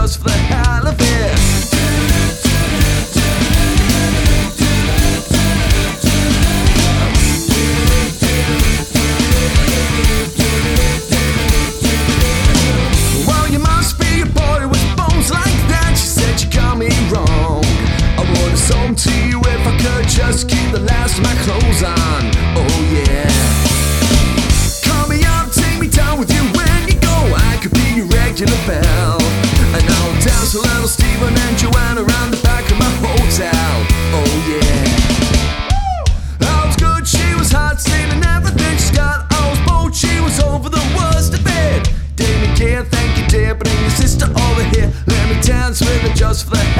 just for the hell of it. Well, you must be a boy with bones like that. She said you got me wrong. I would've sold to you if I could just keep the last of my clothes on. Oh yeah. Call me up, take me down with you when you go. I could be your regular belle, and I'll dance a little Stephen and Joanne around the back of my hotel. Oh yeah. I was good, she was hot, stealing everything she's got. I was bold, she was over the worst of it. Didn't care, thank you dear, bring your sister over here. Let me dance with her just for the